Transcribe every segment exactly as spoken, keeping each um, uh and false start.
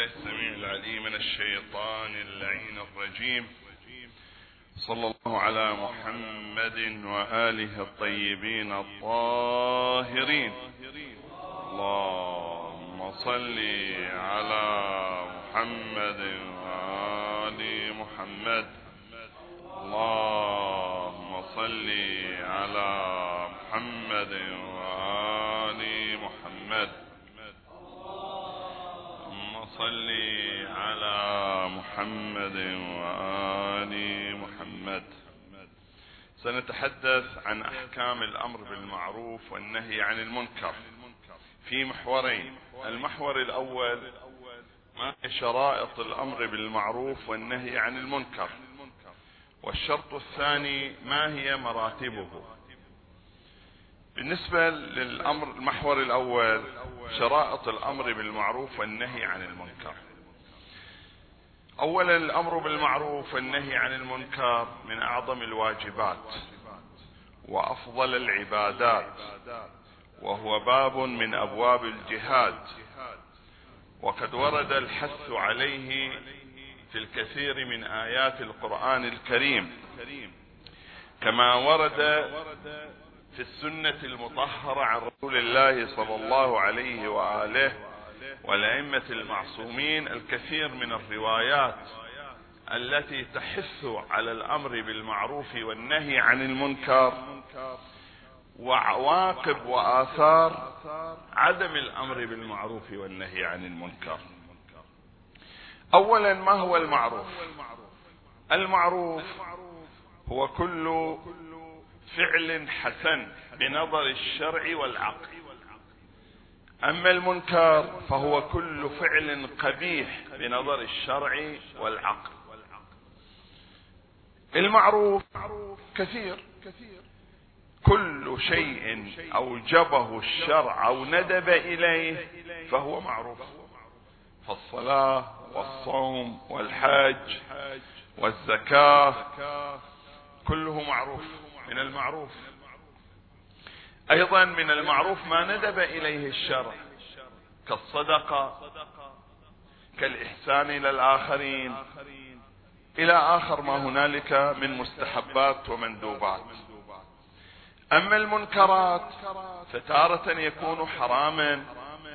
بالله السميع العليم من الشيطان اللعين الرجيم. صلى الله على محمد وآله الطيبين الطاهرين. اللهم صل على محمد وآل محمد. اللهم صل على محمد وآل محمد. اللهم صل على محمد وآل محمد. سنتحدث عن أحكام الأمر بالمعروف والنهي عن المنكر في محورين. المحور الأول: ما هي شرائط الأمر بالمعروف والنهي عن المنكر؟ والشرط الثاني: ما هي مراتبه؟ بالنسبة للأمر المحور الأول، شرائط الأمر بالمعروف والنهي عن المنكر. أولا، الأمر بالمعروف والنهي عن المنكر من أعظم الواجبات وأفضل العبادات، وهو باب من أبواب الجهاد، وقد ورد الحث عليه في الكثير من آيات القرآن الكريم، كما ورد في السنة المطهرة عن رسول الله صلى الله عليه وآله والأئمة المعصومين الكثير من الروايات التي تحث على الأمر بالمعروف والنهي عن المنكر، وعواقب وآثار عدم الأمر بالمعروف والنهي عن المنكر. أولا، ما هو المعروف؟ المعروف هو كل فعل حسن بنظر الشرع والعقل، أما المنكر فهو كل فعل قبيح بنظر الشرع والعقل. المعروف كثير، كل شيء أوجبه الشرع أو ندب إليه فهو معروف، فالصلاة والصوم والحج والزكاة كله معروف من المعروف. أيضا من المعروف ما ندب إليه الشرع كالصدقة، كالإحسان إلى الآخرين، إلى آخر ما هنالك من مستحبات ومندوبات. أما المنكرات فتارة يكون حراما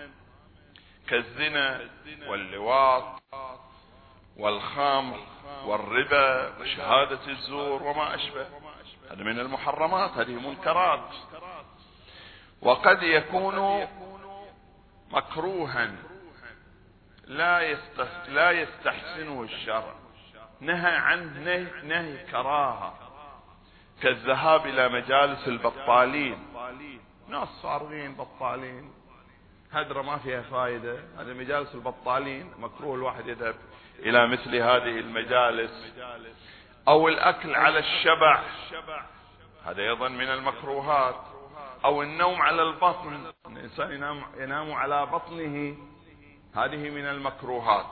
كالزنا واللواط والخمر والربا وشهادة الزور وما أشبه، هذا من المحرمات، هذه منكرات. وقد يكون مكروها لا لا يستحسنه الشرع، نهى عنه نهي, نهي كراهة، كالذهاب إلى مجالس البطالين، ناس صارغين بطالين، هدرة ما فيها فائدة، هذه مجالس البطالين مكروه الواحد يذهب إلى مثل هذه المجالس. أو الأكل على الشبع، هذا أيضا من المكروهات. أو النوم على البطن، الإنسان ينام, ينام على بطنه، هذه من المكروهات.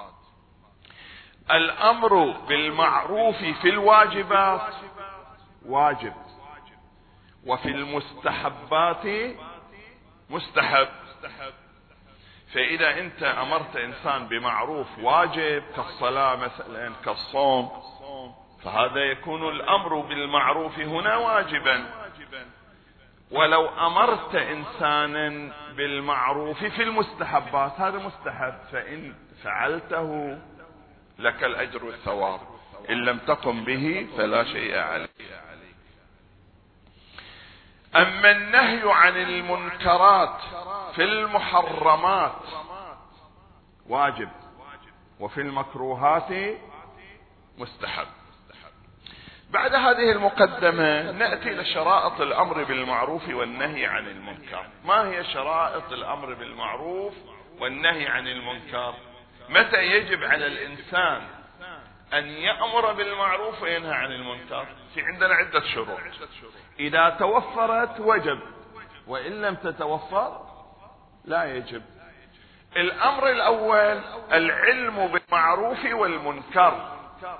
الأمر بالمعروف في الواجبات واجب، وفي المستحبات مستحب. فإذا أنت أمرت إنسان بمعروف واجب كالصلاة مثلا كالصوم، فهذا يكون الأمر بالمعروف هنا واجبا. ولو أمرت إنسانا بالمعروف في المستحبات هذا مستحب، فإن فعلته لك الأجر والثواب، إن لم تقم به فلا شيء عليك. أما النهي عن المنكرات في المحرمات واجب، وفي المكروهات مستحب. بعد هذه المقدمة نأتي لشرائط الأمر بالمعروف والنهي عن المنكر. ما هي شرائط الأمر بالمعروف والنهي عن المنكر؟ متى يجب على الإنسان أن يأمر بالمعروف وينهى عن المنكر؟ في عندنا عدة شروط، إذا توفرت وجب، وإن لم تتوفر لا يجب. الأمر الأول: العلم بالمعروف والمنكر،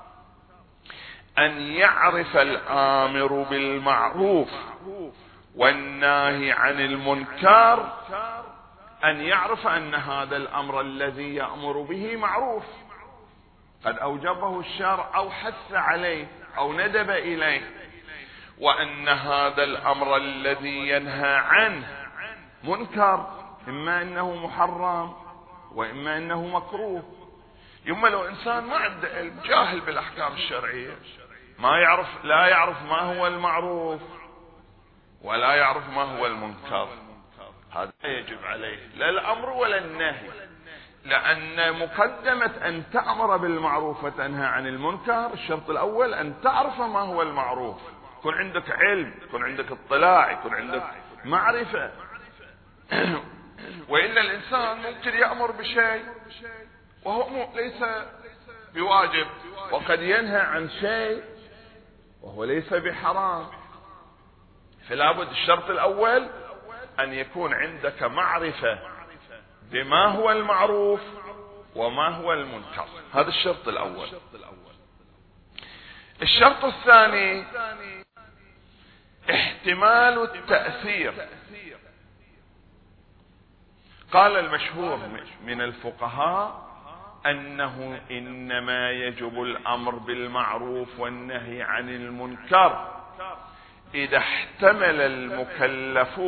أن يعرف الآمر بالمعروف والناهي عن المنكر أن يعرف أن هذا الأمر الذي يأمر به معروف قد أوجبه الشرع أو حث عليه أو ندب إليه، وأن هذا الأمر الذي ينهى عنه منكر، إما أنه محرم وإما أنه مكروه. يما لو إنسان ما عنده علم، جاهل بالأحكام الشرعية، ما يعرف، لا يعرف ما هو المعروف ولا يعرف ما هو المنكر، هذا يجب عليه لا الأمر ولا النهي، لأن مقدمة أن تأمر بالمعروف وتنهى عن المنكر الشرط الأول أن تعرف ما هو المعروف، يكون عندك علم، يكون عندك اطلاع، يكون عندك معرفة. وإلا الإنسان ممكن يأمر بشيء وهو ليس بواجب، وقد ينهى عن شيء وهو ليس بحرام. فلا بد الشرط الأول أن يكون عندك معرفة بما هو المعروف وما هو المنكر، هذا الشرط الأول. الشرط الثاني احتمال التأثير. قال المشهور من الفقهاء أنه إنما يجب الأمر بالمعروف والنهي عن المنكر إذا احتمل المكلف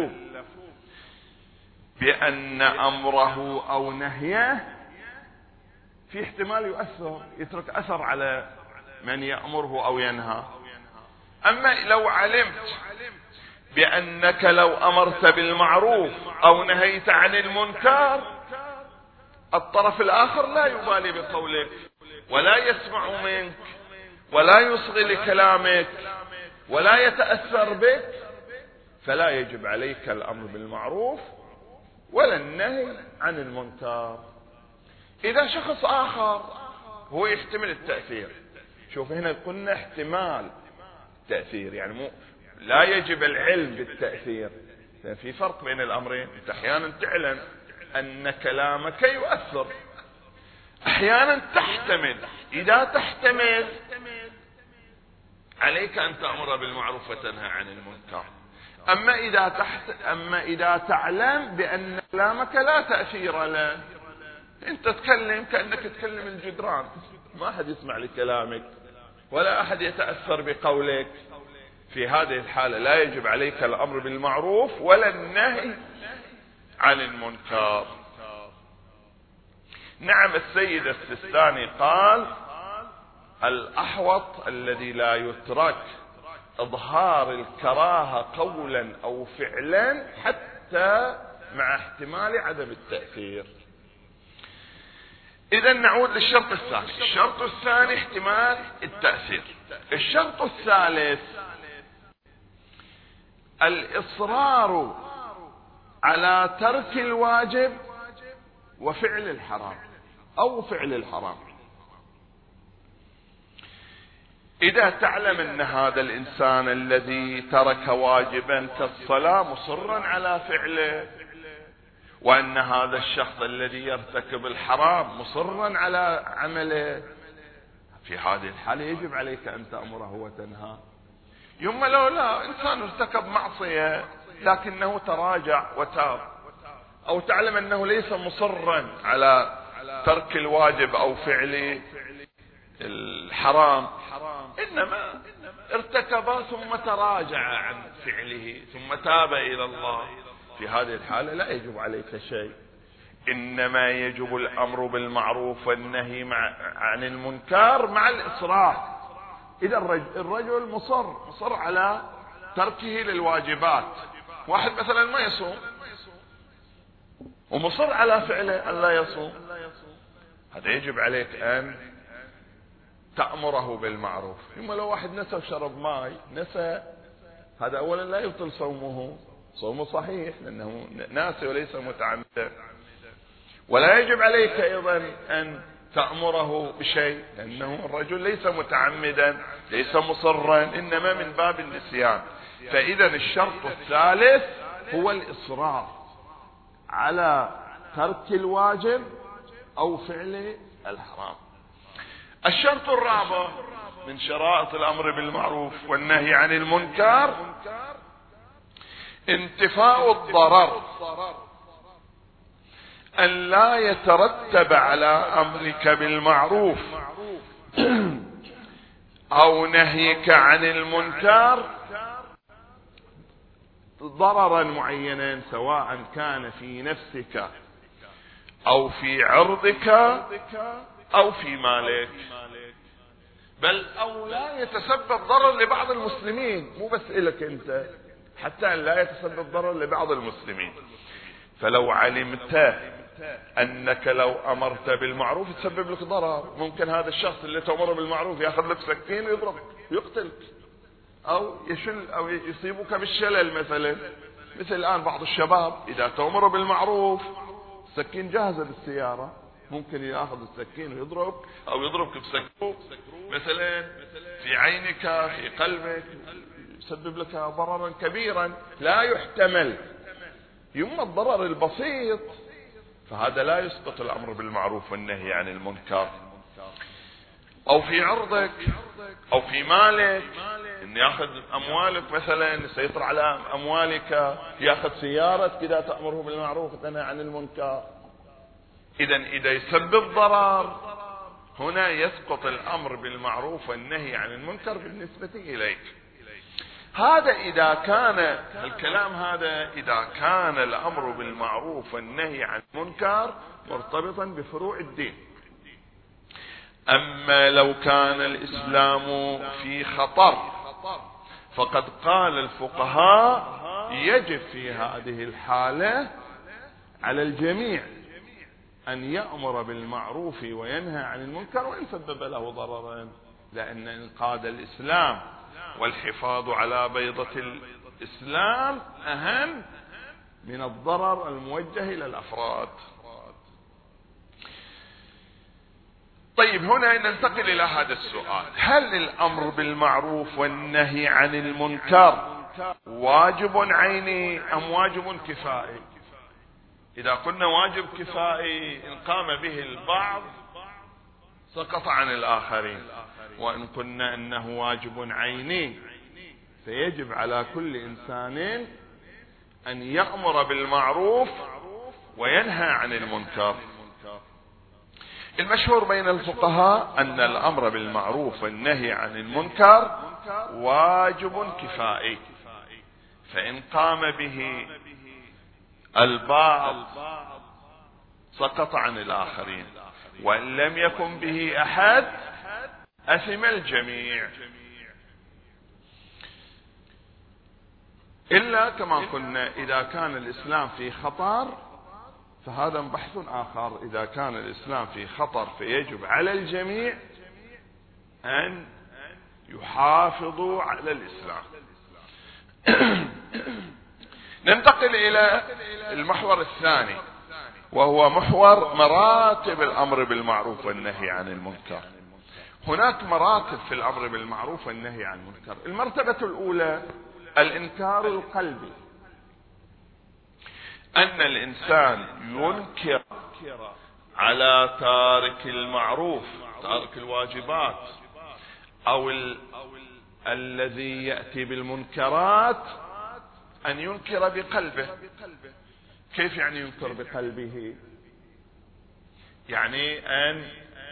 بأن أمره أو نهيه في احتمال يؤثر، يترك أثر على من يأمره أو ينهى. أما لو علمت بأنك لو أمرت بالمعروف أو نهيت عن المنكر الطرف الآخر لا يبالي بقولك ولا يسمع منك ولا يصغي لكلامك ولا يتأثر بك، فلا يجب عليك الأمر بالمعروف ولا النهي عن المنكر. إذا شخص آخر هو يحتمل التأثير، شوف هنا قلنا احتمال تأثير، يعني مو لا يجب العلم بالتأثير، في فرق بين الأمرين. انت أحيانا تعلم أن كلامك يؤثر، أحيانا تحتمل. إذا تحتمل عليك أن تأمر بالمعروف وتنهى عن المنكر. أما إذا تحت أما إذا تعلم بأن كلامك لا تأثير له، أنت تتكلم كأنك تكلم الجدران، ما أحد يسمع لكلامك ولا أحد يتأثر بقولك، في هذه الحالة لا يجب عليك الأمر بالمعروف ولا النهي عن المنكر. نعم، السيد السيستاني قال الأحوط الذي لا يترك إظهار الكراهة قولا أو فعلا حتى مع احتمال عدم التأثير. إذا نعود للشرط الثاني. الشرط الثاني احتمال التأثير. الشرط الثالث الإصرار على ترك الواجب وفعل الحرام أو فعل الحرام. إذا تعلم أن هذا الإنسان الذي ترك واجبا كالصلاة مصرا على فعله، وأن هذا الشخص الذي يرتكب الحرام مصرا على عمله، في هذه الحالة يجب عليك أن تأمره وتنهاه. يوم لو لا إنسان ارتكب معصية لكنه تراجع وتاب، أو تعلم أنه ليس مصرا على ترك الواجب أو فعل الحرام، إنما ارتكب ثم تراجع عن فعله ثم تاب إلى الله، في هذه الحالة لا يجب عليك شيء. إنما يجب الأمر بالمعروف والنهي مع عن المنكر مع الإصرار. إذا الرجل, الرجل مصر مصر على تركه للواجبات، واحد مثلا ما يصوم ومصر على فعله أن لا يصوم، هذا يجب عليك أن تأمره بالمعروف. ثم لو واحد نسى وشرب ماء نسى، هذا أولا لا يبطل صومه، صومه صحيح لأنه ناسي وليس متعمدا. ولا يجب عليك أيضا أن تأمره بشيء لأنه الرجل ليس متعمدا ليس مصرا، إنما من باب النسيان. فإذا الشرط الثالث هو الإصرار على ترك الواجب أو فعل الحرام. الشرط الرابع من شرائط الأمر بالمعروف والنهي عن المنكر انتفاء الضرر. أن لا يترتب على أمرك بالمعروف أو نهيك عن المنكر ضررا معينا، سواء كان في نفسك أو في عرضك أو في مالك، بل أو لا يتسبب ضرر لبعض المسلمين، مو بس إلك أنت، حتى أن لا يتسبب ضرر لبعض المسلمين. فلو علمت أنك لو أمرت بالمعروف تسبب لك ضرر، ممكن هذا الشخص اللي تأمره بالمعروف يأخذ لك سكين ويضربك ويقتلك، أو يشل أو يصيبك بالشلل مثلا. مثل الآن بعض الشباب إذا تأمره بالمعروف سكين جاهزة بالسيارة، ممكن يأخذ السكين ويضربك، أو يضربك بسكين مثلا في عينك في قلبك، يسبب لك ضررا كبيرا لا يحتمل. يما الضرر البسيط فهذا لا يسقط الأمر بالمعروف والنهي عن المنكر. أو في عرضك أو في مالك، إن يأخذ أموالك مثلا، يسيطر على أموالك، يأخذ سيارتك إذا تأمره بالمعروف وتنهى عن المنكر. إذا إذا يسبب ضرر هنا يسقط الأمر بالمعروف والنهي عن المنكر بالنسبة إليك. هذا إذا كان الكلام هذا إذا كان الأمر بالمعروف والنهي عن المنكر مرتبطا بفروع الدين. أما لو كان الإسلام في خطر فقد قال الفقهاء يجب في هذه الحالة على الجميع أن يأمر بالمعروف وينهى عن المنكر وإن سبب له ضررا، لأن إنقاذ الإسلام والحفاظ على بيضة الإسلام أهم من الضرر الموجه إلى الأفراد. طيب، هنا ننتقل إلى هذا السؤال: هل الأمر بالمعروف والنهي عن المنكر واجب عيني أم واجب كفائي؟ إذا قلنا واجب كفائي إن قام به البعض سقط عن الآخرين، وإن قلنا أنه واجب عيني فيجب على كل إنسان أن يأمر بالمعروف وينهى عن المنكر. المشهور بين الفقهاء أن الأمر بالمعروف والنهي عن المنكر واجب كفائي، فإن قام به البعض سقط عن الآخرين، وإن لم يكن به أحد أثم الجميع. إلا كما قلنا إذا كان الإسلام في خطر فهذا بحث آخر. إذا كان الإسلام في خطر فيجب على الجميع أن يحافظوا على الإسلام. ننتقل إلى المحور الثاني، وهو محور مراتب الأمر بالمعروف والنهي عن المنكر. هناك مراتب في الأمر بالمعروف والنهي عن المنكر. المرتبة الأولى الإنكار القلبي، أن الإنسان ينكر على تارك المعروف، تارك الواجبات، أو ال... الذي يأتي بالمنكرات أن ينكر بقلبه. كيف يعني ينكر بقلبه؟ يعني أن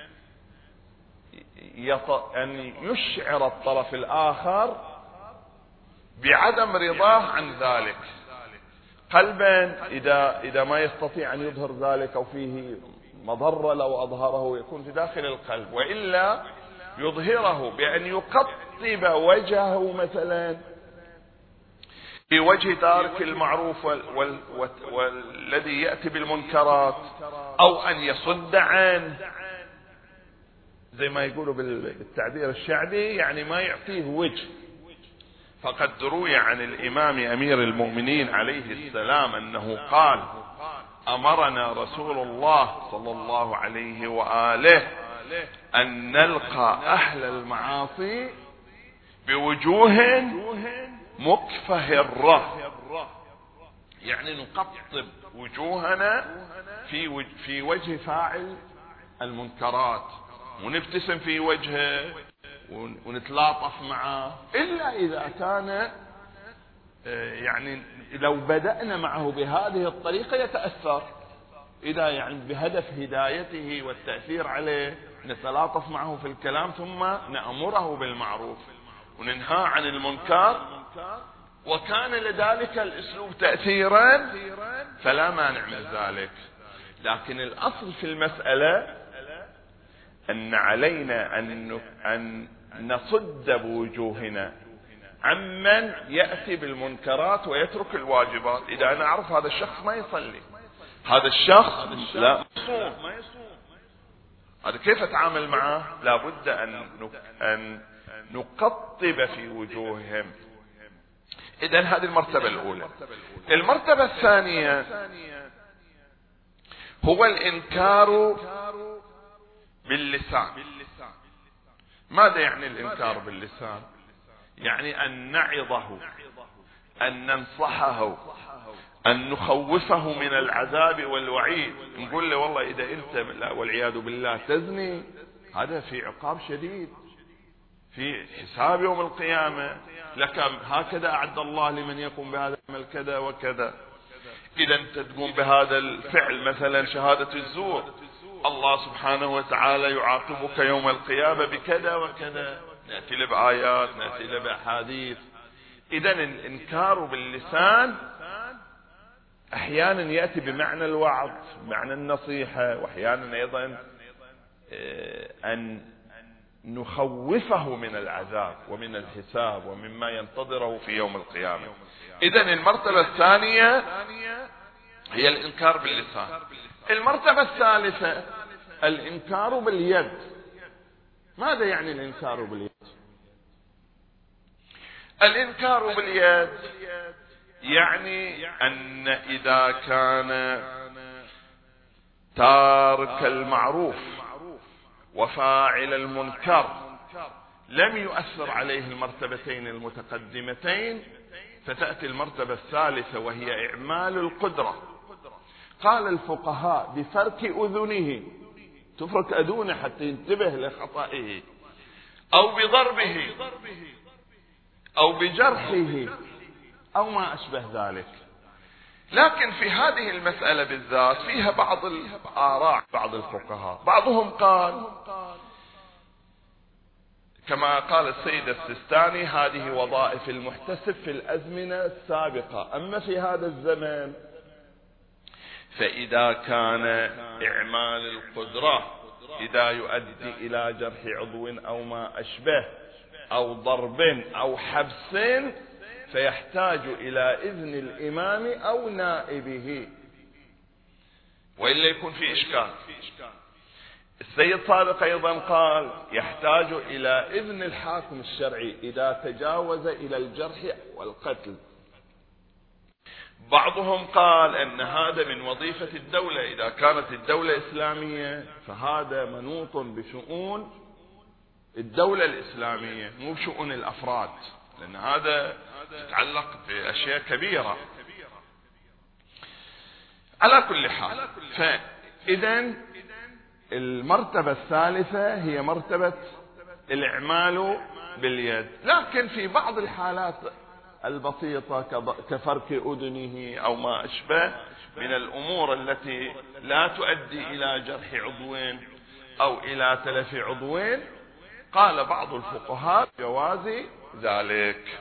يط... أن يشعر الطرف الآخر بعدم رضاه عن ذلك قلبا، إذا إذا ما يستطيع أن يظهر ذلك أو فيه مضرة لو أظهره يكون في داخل القلب، وإلا يظهره بأن يقطب وجهه مثلا في وجه تارك المعروف وال وال والذي يأتي بالمنكرات، أو أن يصد عنه زي ما يقولوا بالتعبير الشعبي، يعني ما يعطيه وجه. فقد روي عن الإمام أمير المؤمنين عليه السلام أنه قال: أمرنا رسول الله صلى الله عليه وآله أن نلقى أهل المعاصي بوجوه مكفهرة، يعني نقطب وجوهنا في في وجه فاعل المنكرات، ونبتسم في وجهه ونتلاطف معه، إلا إذا كان يعني لو بدأنا معه بهذه الطريقة يتأثر. إذا يعني بهدف هدايته والتأثير عليه نتلاطف معه في الكلام، ثم نأمره بالمعروف وننهى عن المنكر، وكان لذلك الأسلوب تأثيرا فلا مانع من ذلك. لكن الأصل في المسألة أن علينا أن نصد بوجوهنا عمن يأتي بالمنكرات ويترك الواجبات. إذا أنا أعرف هذا الشخص ما يصلي، هذا الشخص لا يصوم، هذا كيف أتعامل معه؟ لابد أن نقطب في وجوههم. إذن هذه المرتبة الأولى. المرتبة الثانية هو الإنكار باللسان. ماذا يعني الإنكار باللسان؟ يعني أن نعظه، أن ننصحه، أن نخوفه من العذاب والوعيد. نقول له والله إذا أنت والعياذ بالله تزني هذا في عقاب شديد، في حساب يوم القيامة لك، هكذا أعد الله لمن يقوم بهذا العمل كذا وكذا. إذا أنت تقوم بهذا الفعل مثلا شهادة الزور، الله سبحانه وتعالى يعاقبك يوم القيامة بكذا وكذا. نأتي له بآيات، نأتي له بأحاديث. إذا الإنكار باللسان أحيانا يأتي بمعنى الوعظ، بمعنى النصيحة، وأحيانا أيضا أن نخوفه من العذاب ومن الحساب ومما ينتظره في يوم القيامة. إذن المرتبة الثانية هي الإنكار باللسان. المرتبة الثالثة الإنكار باليد. ماذا يعني الإنكار باليد؟ الإنكار باليد يعني أن إذا كان تارك المعروف وفاعل المنكر لم يؤثر عليه المرتبتين المتقدمتين، فتأتي المرتبة الثالثة وهي إعمال القدرة. قال الفقهاء بفرك أذنه، تفرك أذنه حتى ينتبه لخطئه، أو بضربه أو بجرحه أو ما أشبه ذلك. لكن في هذه المسألة بالذات فيها بعض الآراء بعض الفقهاء. بعضهم قال كما قال السيد السيستاني هذه وظائف المحتسب في الأزمنة السابقة، أما في هذا الزمن فإذا كان إعمال القدرة إذا يؤدي إلى جرح عضو أو ما أشبه أو ضرب أو حبس فيحتاج إلى إذن الإمام أو نائبه، وإلا يكون في إشكال. السيد صادق أيضا قال يحتاج إلى إذن الحاكم الشرعي إذا تجاوز إلى الجرح والقتل. بعضهم قال أن هذا من وظيفة الدولة، إذا كانت الدولة إسلامية فهذا منوط بشؤون الدولة الإسلامية مو بشؤون الأفراد، لأن هذا يتعلق بأشياء كبيرة. على كل حال، فإذا المرتبة الثالثة هي مرتبة الإعمال باليد. لكن في بعض الحالات البسيطة كفرك أذنه أو ما أشبه من الأمور التي لا تؤدي إلى جرح عضوين أو إلى تلف عضوين، قال بعض الفقهاء جواز ذلك.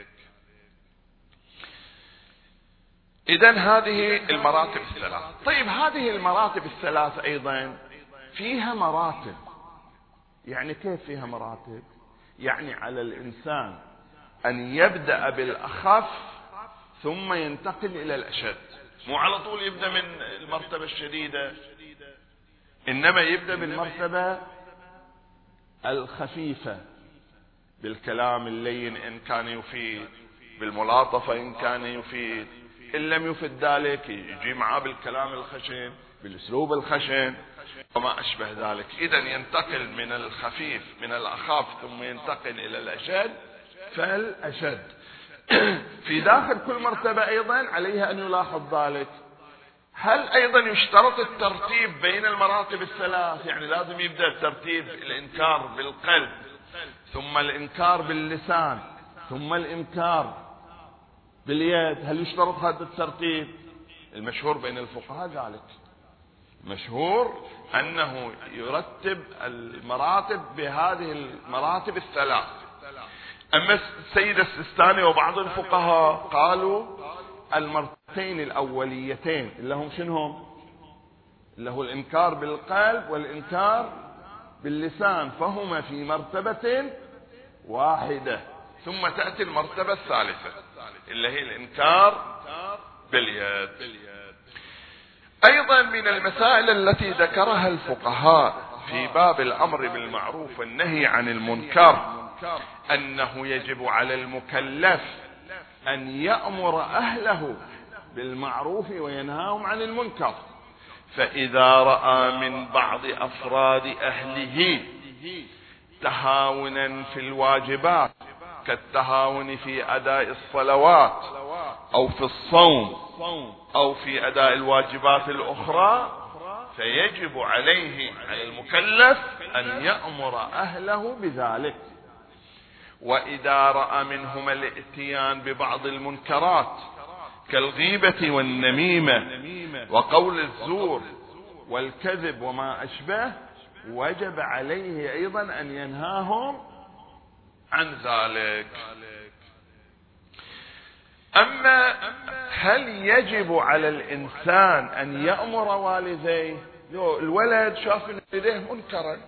إذن هذه المراتب الثلاث. طيب هذه المراتب الثلاث أيضا فيها مراتب. يعني كيف فيها مراتب؟ يعني على الإنسان أن يبدأ بالأخف ثم ينتقل إلى الأشد، مو على طول يبدأ من المرتبة الشديدة، إنما يبدأ بالمرتبة الخفيفة، بالكلام اللين إن كان يفيد، بالملاطفة إن كان يفيد، إن لم يفيد ذلك يجي معاه بالكلام الخشن، بالأسلوب الخشن وما أشبه ذلك. إذا ينتقل من الخفيف من الأخف ثم ينتقل إلى الأشد فالأشد. في داخل كل مرتبة أيضا عليها أن يلاحظ ذلك. هل أيضا يشترط الترتيب بين المراتب الثلاث؟ يعني لازم يبدأ الترتيب الإنكار بالقلب ثم الإنكار باللسان ثم الإنكار باليد، هل يشترط هذا الترتيب؟ المشهور بين الفقهاء ذلك. مشهور أنه يرتب المراتب بهذه المراتب الثلاث. أما السيد السيستاني وبعض الفقهاء قالوا المرتين الأوليتين اللي هم شنهم؟ اللي هو الإنكار بالقلب والإنكار باللسان، فهما في مرتبة واحدة. ثم تأتي المرتبة الثالثة اللي هي الإنكار باليد. أيضا من المسائل التي ذكرها الفقهاء في باب الأمر بالمعروف والنهي عن المنكر أنه يجب على المكلف أن يأمر أهله بالمعروف وينهاهم عن المنكر. فإذا رأى من بعض أفراد أهله تهاونا في الواجبات كالتهاون في أداء الصلوات أو في الصوم أو في أداء الواجبات الأخرى، فيجب عليه على المكلف أن يأمر أهله بذلك. وإذا رأى منهما الاتيان ببعض المنكرات كالغيبة والنميمة وقول الزور والكذب وما أشبه، وجب عليه أيضا أن ينهاهم عن ذلك. أما هل يجب على الإنسان أن يأمر والديه؟ الولد شاف والديه منكرا،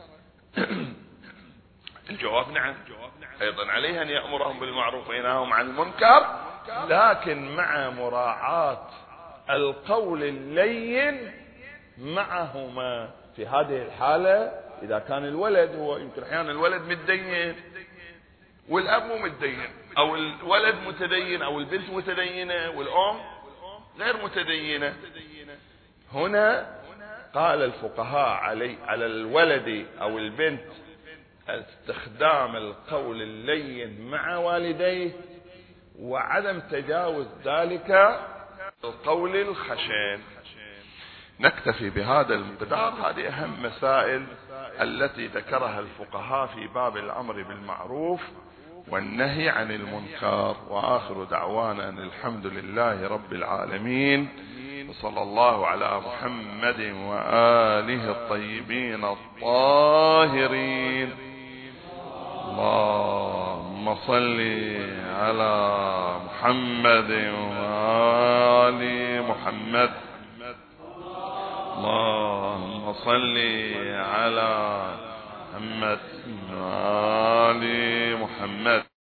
الجواب نعم، أيضا عليه أن يأمرهم بالمعروف وينهاهم عن المنكر، لكن مع مراعاة القول اللين معهما. في هذه الحالة إذا كان الولد هو يمكن أحيانا الولد متدين والأب مو متدين، أو الولد متدين أو البنت متدينة والأم غير متدينة، هنا قال الفقهاء علي على الولد أو البنت استخدام القول اللين مع والديه وعدم تجاوز ذلك القول الخشن. نكتفي بهذا المقدار. هذه أهم مسائل التي ذكرها الفقهاء في باب الأمر بالمعروف والنهي عن المنكر. وآخر دعوانا أن الحمد لله رب العالمين، وصلى الله على محمد وآله الطيبين الطاهرين. اللهم صل على محمد وآل محمد. اللهم صل على محمد وآل محمد.